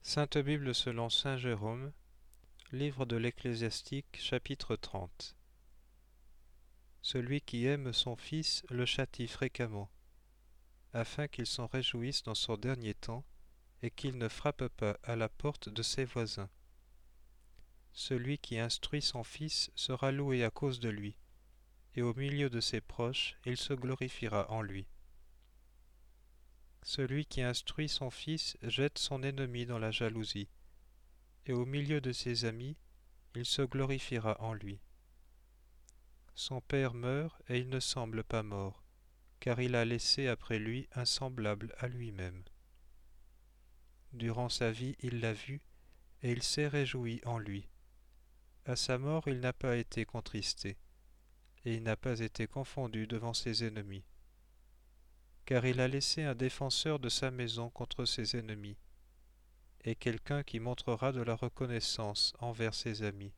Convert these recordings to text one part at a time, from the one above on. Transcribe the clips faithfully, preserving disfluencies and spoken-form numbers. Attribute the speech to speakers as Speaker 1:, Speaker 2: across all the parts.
Speaker 1: Sainte Bible selon saint Jérôme, livre de l'Ecclésiastique, chapitre trente. Celui qui aime son fils le châtie fréquemment, afin qu'il s'en réjouisse dans son dernier temps, et qu'il ne frappe pas à la porte de ses voisins. Celui qui instruit son fils sera loué à cause de lui, et au milieu de ses proches il se glorifiera en lui. Celui qui instruit son fils jette son ennemi dans la jalousie, et au milieu de ses amis il se glorifiera en lui. Son père meurt et il ne semble pas mort, car il a laissé après lui un semblable à lui-même. Durant sa vie il l'a vu, et il s'est réjoui en lui. À sa mort il n'a pas été contristé, et il n'a pas été confondu devant ses ennemis. Car il a laissé un défenseur de sa maison contre ses ennemis, et quelqu'un qui montrera de la reconnaissance envers ses amis.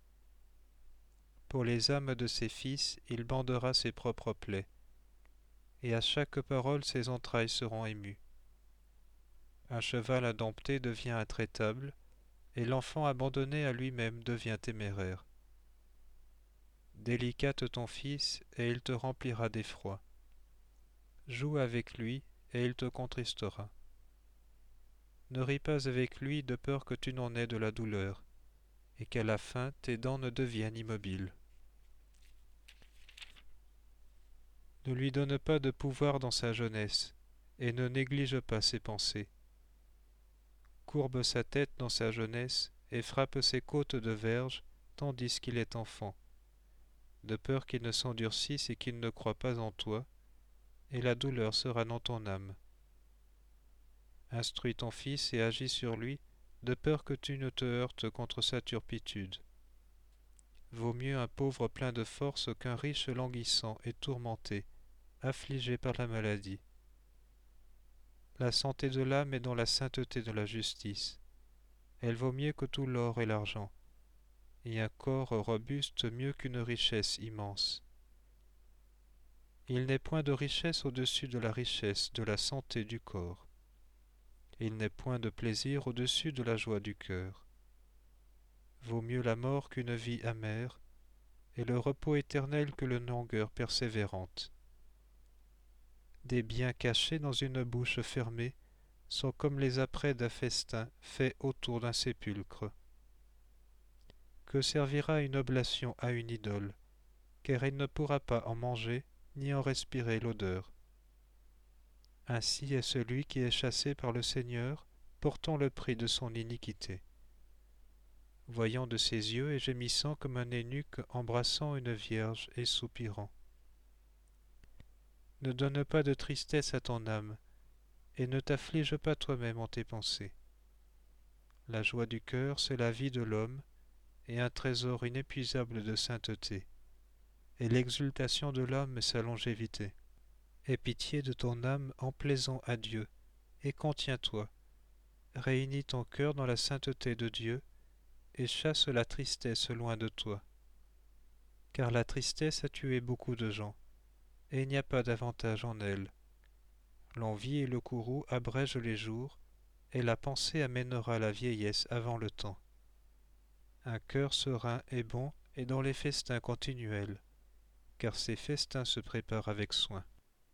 Speaker 1: Pour les âmes de ses fils, il bandera ses propres plaies, et à chaque parole ses entrailles seront émues. Un cheval indompté devient intraitable, et l'enfant abandonné à lui-même devient téméraire. Délicate ton fils, et il te remplira d'effroi. Joue avec lui, et il te contristera. Ne ris pas avec lui de peur que tu n'en aies de la douleur, et qu'à la fin tes dents ne deviennent immobiles. Ne lui donne pas de pouvoir dans sa jeunesse, et ne néglige pas ses pensées. Courbe sa tête dans sa jeunesse, et frappe ses côtes de verge, tandis qu'il est enfant, de peur qu'il ne s'endurcisse et qu'il ne croie pas en toi, et la douleur sera dans ton âme. Instruis ton fils et agis sur lui, de peur que tu ne te heurtes contre sa turpitude. Vaut mieux un pauvre plein de force qu'un riche languissant et tourmenté, affligé par la maladie. La santé de l'âme est dans la sainteté de la justice. Elle vaut mieux que tout l'or et l'argent, et un corps robuste mieux qu'une richesse immense. Il n'est point de richesse au-dessus de la richesse de la santé du corps. Il n'est point de plaisir au-dessus de la joie du cœur. Vaut mieux la mort qu'une vie amère, et le repos éternel que une langueur persévérante. Des biens cachés dans une bouche fermée sont comme les apprêts d'un festin fait autour d'un sépulcre. Que servira une oblation à une idole, car elle ne pourra pas en manger ni en respirer l'odeur. Ainsi est celui qui est chassé par le Seigneur, portant le prix de son iniquité. Voyant de ses yeux et gémissant comme un eunuque embrassant une vierge et soupirant. Ne donne pas de tristesse à ton âme, et ne t'afflige pas toi-même en tes pensées. La joie du cœur, c'est la vie de l'homme, et un trésor inépuisable de sainteté, et l'exultation de l'homme sa longévité. Aie pitié de ton âme en plaisant à Dieu, et contiens-toi. Réunis ton cœur dans la sainteté de Dieu, et chasse la tristesse loin de toi. Car la tristesse a tué beaucoup de gens, et il n'y a pas d'avantage en elle. L'envie et le courroux abrègent les jours, et la pensée amènera la vieillesse avant le temps. Un cœur serein est bon et dans les festins continuels, car ces festins se préparent avec soin.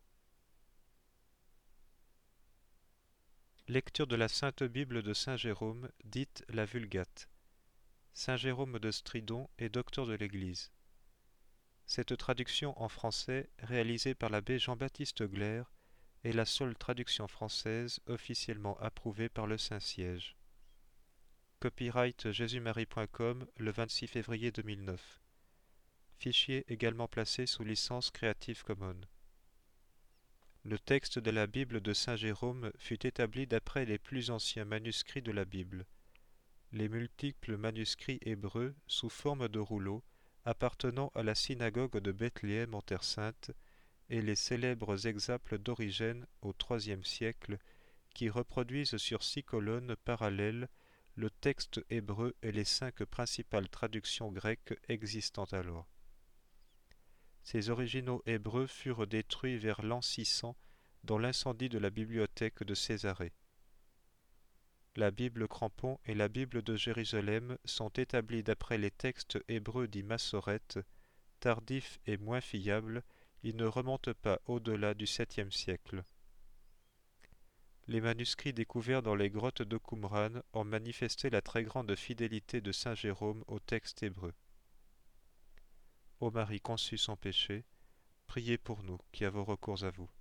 Speaker 1: Lecture de la Sainte Bible de saint Jérôme, dite la Vulgate. Saint Jérôme de Stridon est docteur de l'Église. Cette traduction en français, réalisée par l'abbé Jean-Baptiste Glaire, est la seule traduction française officiellement approuvée par le Saint-Siège. Copyright jésus marie point com le vingt-six février deux mille neuf. Fichier également placé sous licence Creative Commons. Le texte de la Bible de saint Jérôme fut établi d'après les plus anciens manuscrits de la Bible. Les multiples manuscrits hébreux sous forme de rouleaux appartenant à la synagogue de Bethléem en Terre Sainte et les célèbres exemples d'Origène au troisième siècle qui reproduisent sur six colonnes parallèles le texte hébreu et les cinq principales traductions grecques existant alors. Ces originaux hébreux furent détruits vers l'an six cents dans l'incendie de la bibliothèque de Césarée. La Bible Crampon et la Bible de Jérusalem sont établis d'après les textes hébreux dits Massorète, tardifs et moins fiables, ils ne remontent pas au-delà du septième siècle. Les manuscrits découverts dans les grottes de Qumran ont manifesté la très grande fidélité de saint Jérôme au texte hébreu. Ô Marie conçue sans péché, priez pour nous qui avons recours à vous.